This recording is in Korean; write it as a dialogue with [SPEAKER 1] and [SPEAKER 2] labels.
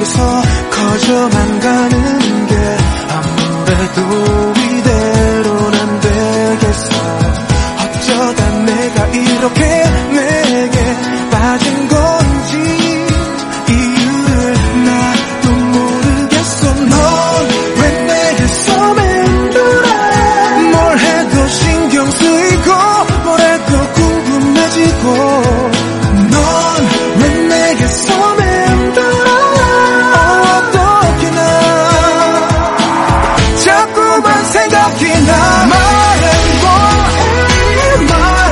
[SPEAKER 1] 속에서 커져만 가는 게 아무래도 이대로는 안 되겠어. 어쩌다 내가 이렇게